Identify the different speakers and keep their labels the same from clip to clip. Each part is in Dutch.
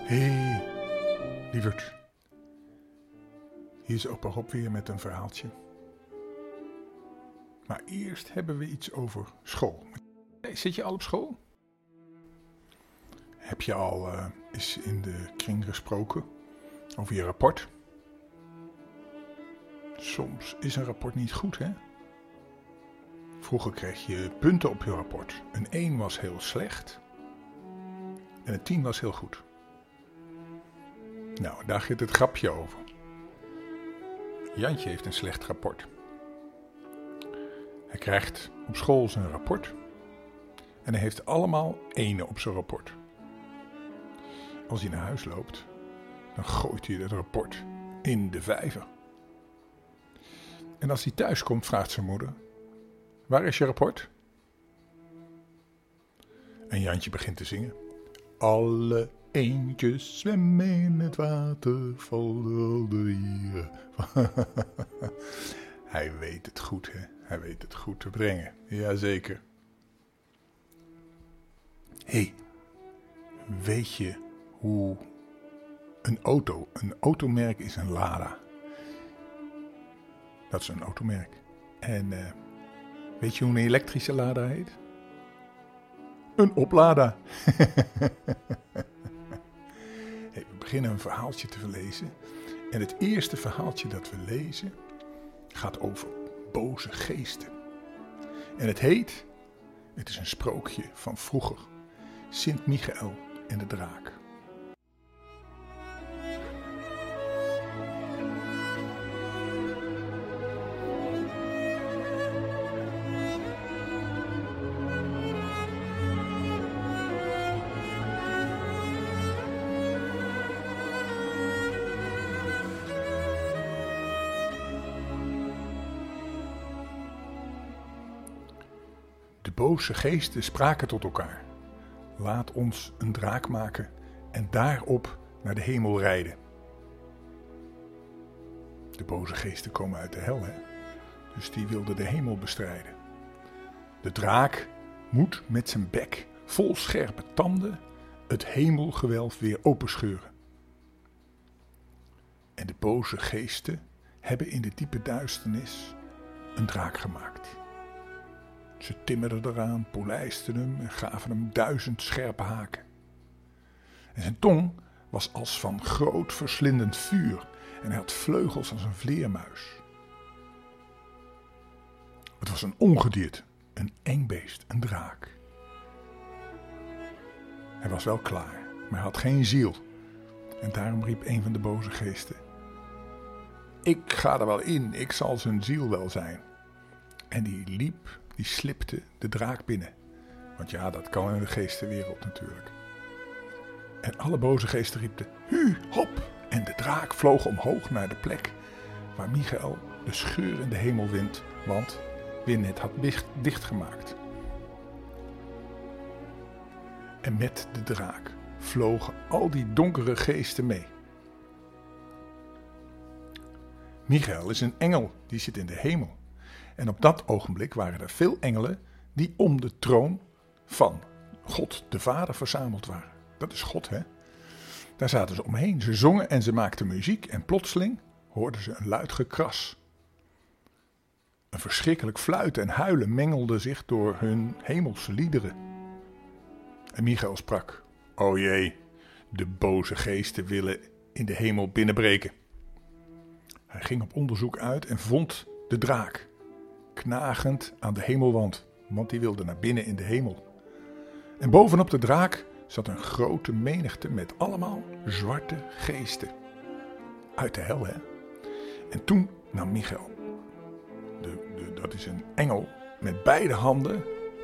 Speaker 1: Hé, lieverd. Hier is opa Rob weer met een verhaaltje. Maar eerst hebben we iets over school. Zit je al op school? Heb je al eens in de kring gesproken over je rapport? Soms is een rapport niet goed, hè? Vroeger kreeg je punten op je rapport. Een 1 was heel slecht en een 10 was heel goed. Nou, daar gaat het grapje over. Jantje heeft een slecht rapport. Hij krijgt op school zijn rapport en hij heeft allemaal 1 op zijn rapport. Als hij naar huis loopt, dan gooit hij het rapport in de vijver. En als hij thuis komt, vraagt zijn moeder: waar is je rapport? En Jantje begint te zingen. Alle eendjes zwemmen in het water, vallen de rieren. Hij weet het goed, hè? Hij weet het goed te brengen. Jazeker. Hé, weet je hoe een automerk is een Lada. Dat is een automerk. En weet je hoe een elektrische Lada heet? Een oplada. Hey, we beginnen een verhaaltje te lezen. En het eerste verhaaltje dat we lezen gaat over boze geesten. En het is een sprookje van vroeger. Sint Michael en de draak. De boze geesten spraken tot elkaar. Laat ons een draak maken en daarop naar de hemel rijden. De boze geesten komen uit de hel, hè? Dus die wilden de hemel bestrijden. De draak moet met zijn bek vol scherpe tanden het hemelgewelf weer openscheuren. En de boze geesten hebben in de diepe duisternis een draak gemaakt. Ze timmerden eraan, polijsten hem en gaven hem 1000 scherpe haken. En zijn tong was als van groot verslindend vuur en hij had vleugels als een vleermuis. Het was een ongedierte, een eng beest, een draak. Hij was wel klaar, maar hij had geen ziel. En daarom riep een van de boze geesten: ik ga er wel in, ik zal zijn ziel wel zijn. En die slipte de draak binnen. Want ja, dat kan in de geestenwereld natuurlijk. En alle boze geesten riepen: hu, hop! En de draak vloog omhoog naar de plek waar Michael de scheur in de hemelwind had dichtgemaakt. En met de draak vlogen al die donkere geesten mee. Michael is een engel, die zit in de hemel. En op dat ogenblik waren er veel engelen die om de troon van God de Vader verzameld waren. Dat is God, hè? Daar zaten ze omheen. Ze zongen en ze maakten muziek en plotseling hoorden ze een luid gekras. Een verschrikkelijk fluiten en huilen mengelde zich door hun hemelse liederen. En Michael sprak: o jee, de boze geesten willen in de hemel binnenbreken. Hij ging op onderzoek uit en vond de draak, knagend aan de hemelwand, want die wilde naar binnen in de hemel. En bovenop de draak zat een grote menigte met allemaal zwarte geesten. Uit de hel, hè? En toen nam Michael, dat is een engel, met beide handen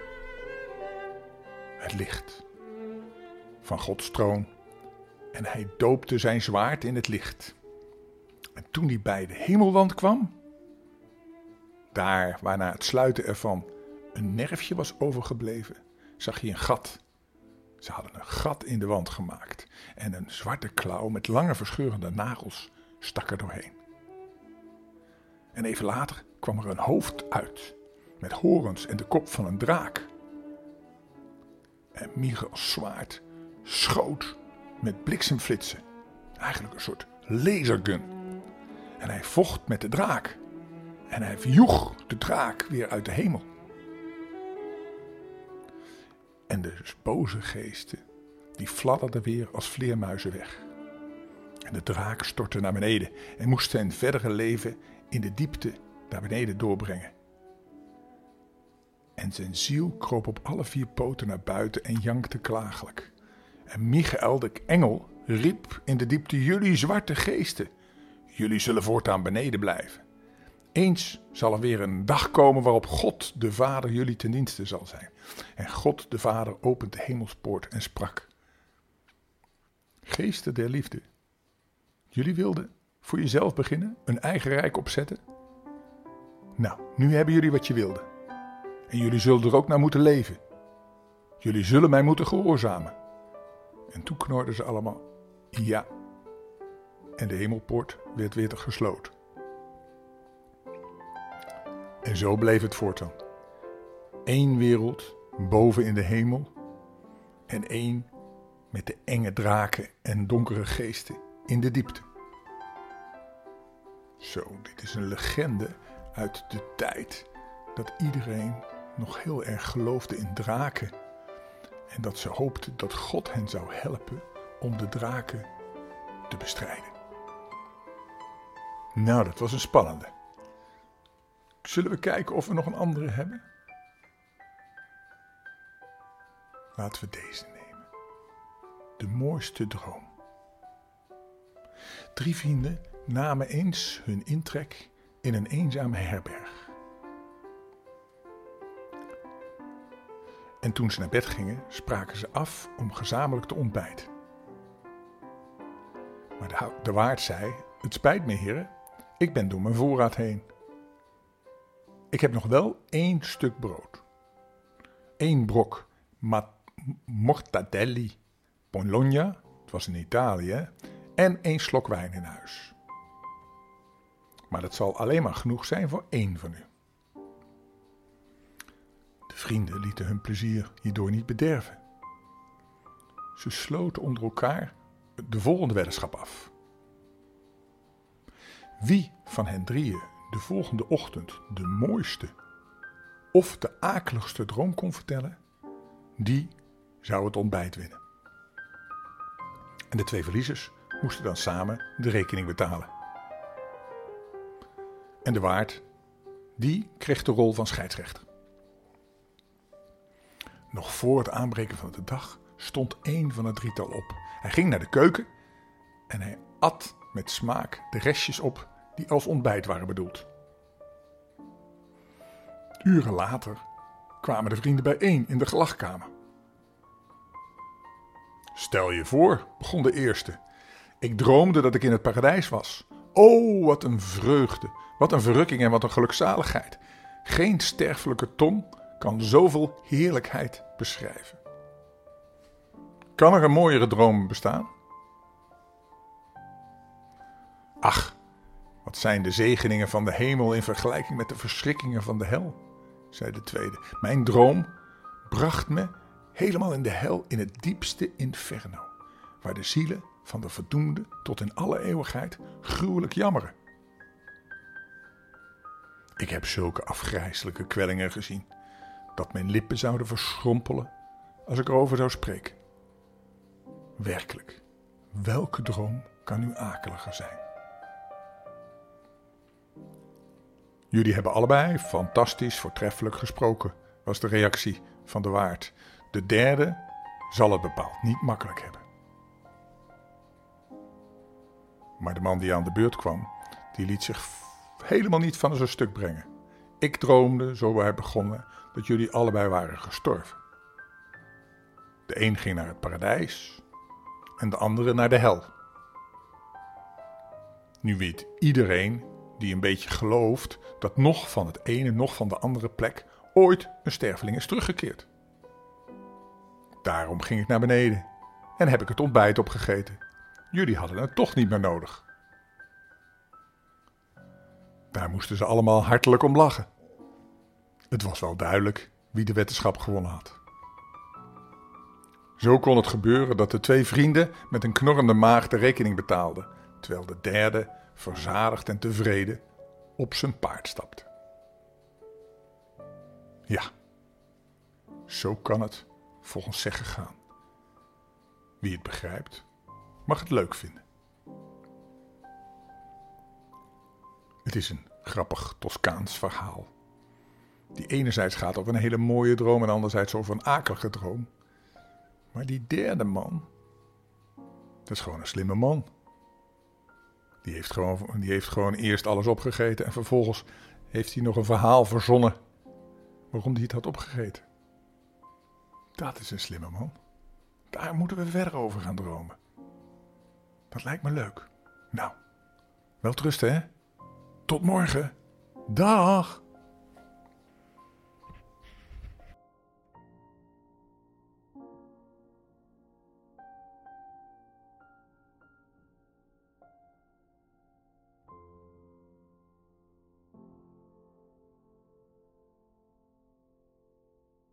Speaker 1: het licht van Gods troon. En hij doopte zijn zwaard in het licht. En toen hij bij de hemelwand kwam, daar waar na het sluiten ervan een nerfje was overgebleven, zag hij een gat. Ze hadden een gat in de wand gemaakt en een zwarte klauw met lange verscheurende nagels stak er doorheen. En even later kwam er een hoofd uit met horens en de kop van een draak. En Michaels zwaard schoot met bliksemflitsen. Eigenlijk een soort lasergun. En hij vocht met de draak. En hij verjoeg de draak weer uit de hemel. En de boze geesten, die fladderden weer als vleermuizen weg. En de draak stortte naar beneden en moest zijn verdere leven in de diepte naar beneden doorbrengen. En zijn ziel kroop op alle 4 poten naar buiten en jankte klagelijk. En Michael, de engel, riep in de diepte: jullie zwarte geesten, jullie zullen voortaan beneden blijven. Eens zal er weer een dag komen waarop God de Vader jullie ten dienste zal zijn. En God de Vader opent de hemelspoort en sprak: geesten der liefde, jullie wilden voor jezelf beginnen, een eigen rijk opzetten? Nou, nu hebben jullie wat je wilde. En jullie zullen er ook naar moeten leven. Jullie zullen mij moeten gehoorzamen. En toen knorden ze allemaal ja. En de hemelpoort werd weer gesloten. En zo bleef het voortaan. 1 wereld boven in de hemel. En 1 met de enge draken en donkere geesten in de diepte. Zo, dit is een legende uit de tijd dat iedereen nog heel erg geloofde in draken. En dat ze hoopten dat God hen zou helpen om de draken te bestrijden. Nou, dat was een spannende. Zullen we kijken of we nog een andere hebben? Laten we deze nemen. De mooiste droom. 3 vrienden namen eens hun intrek in een eenzame herberg. En toen ze naar bed gingen, spraken ze af om gezamenlijk te ontbijten. Maar de waard zei: het spijt me, heren, ik ben door mijn voorraad heen. Ik heb nog wel 1 stuk brood, 1 brok mortadelli Bologna, het was in Italië, en 1 slok wijn in huis. Maar dat zal alleen maar genoeg zijn voor 1 van u. De vrienden lieten hun plezier hierdoor niet bederven. Ze sloten onder elkaar de volgende weddenschap af. Wie van hen drieën de volgende ochtend de mooiste of de akeligste droom kon vertellen, die zou het ontbijt winnen. En de 2 verliezers moesten dan samen de rekening betalen. En de waard, die kreeg de rol van scheidsrechter. Nog voor het aanbreken van de dag stond 1 van het drietal op. Hij ging naar de keuken en hij at met smaak de restjes op die als ontbijt waren bedoeld. Uren later kwamen de vrienden bijeen in de gelagkamer. Stel je voor, begon de eerste, ik droomde dat ik in het paradijs was. Oh, wat een vreugde, wat een verrukking en wat een gelukzaligheid. Geen sterfelijke tong kan zoveel heerlijkheid beschrijven. Kan er een mooiere droom bestaan? Ach, wat zijn de zegeningen van de hemel in vergelijking met de verschrikkingen van de hel, zei de tweede. Mijn droom bracht me helemaal in de hel, in het diepste inferno, waar de zielen van de verdoemden tot in alle eeuwigheid gruwelijk jammeren. Ik heb zulke afgrijselijke kwellingen gezien, dat mijn lippen zouden verschrompelen als ik erover zou spreken. Werkelijk, welke droom kan nu akeliger zijn? Jullie hebben allebei fantastisch voortreffelijk gesproken, was de reactie van de waard. De derde zal het bepaald niet makkelijk hebben. Maar de man die aan de beurt kwam, die liet zich helemaal niet van zijn stuk brengen. Ik droomde, zo wij begonnen, dat jullie allebei waren gestorven. De een ging naar het paradijs en de andere naar de hel. Nu weet iedereen die een beetje gelooft dat nog van het ene, nog van de andere plek ooit een sterveling is teruggekeerd. Daarom ging ik naar beneden en heb ik het ontbijt opgegeten. Jullie hadden het toch niet meer nodig. Daar moesten ze allemaal hartelijk om lachen. Het was wel duidelijk wie de weddenschap gewonnen had. Zo kon het gebeuren dat de 2 vrienden met een knorrende maag de rekening betaalden, terwijl de derde, verzadigd en tevreden, op zijn paard stapte. Ja, zo kan het volgens zeggen gaan. Wie het begrijpt, mag het leuk vinden. Het is een grappig Toscaans verhaal, die enerzijds gaat over een hele mooie droom en anderzijds over een akelige droom. Maar die derde man, dat is gewoon een slimme man. Die heeft gewoon eerst alles opgegeten en vervolgens heeft hij nog een verhaal verzonnen waarom hij het had opgegeten. Dat is een slimme man. Daar moeten we verder over gaan dromen. Dat lijkt me leuk. Nou, welterusten hè. Tot morgen. Dag.